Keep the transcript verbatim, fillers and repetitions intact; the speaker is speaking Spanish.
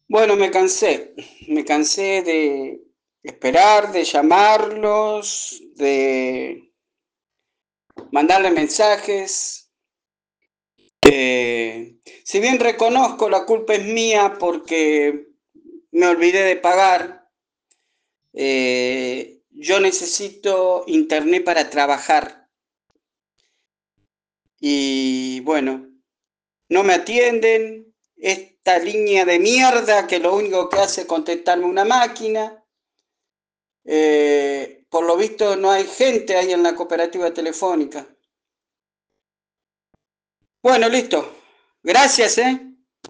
Bueno, me cansé, me cansé de esperar, de llamarlos, de mandarle mensajes. Eh, si bien reconozco la culpa es mía porque me olvidé de pagar, eh, yo necesito internet para trabajar y bueno, no me atienden. Esta línea de mierda que lo único que hace es contestarme una máquina. Eh, por lo visto no hay gente ahí en la cooperativa telefónica. Bueno, listo. Gracias, ¿eh?